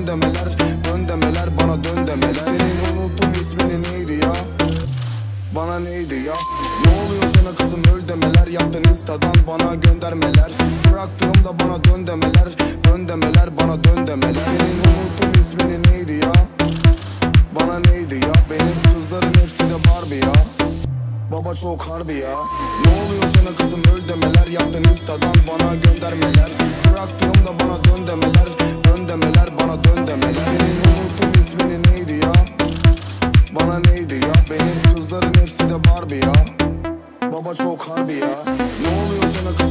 dön demeler, dön demeler, bana dön demeler. Senin unuttum ismini neydi ya? Bana neydi ya? Ne oluyor sana kızım öl demeler, yaptın instadan bana göndermeler. Bıraktığımda bana dön demeler, dön demeler, bana dön demeler. Senin unuttum ismini neydi ya? Bana neydi ya? Benim kızların hepsi de Barbie ya. Baba çok harbi ya. Ne oluyor sana kızım öl demeler, yaptın instadan bana göndermeler. Bıraktığımda bana dön demeler, dön demeler, bana dön demeler. Senin unuttum ismini neydi ya? Bana neydi ya? Benim kızların hepsi de Barbie ya. Baba çok harbi ya. Ne oluyor sana kızım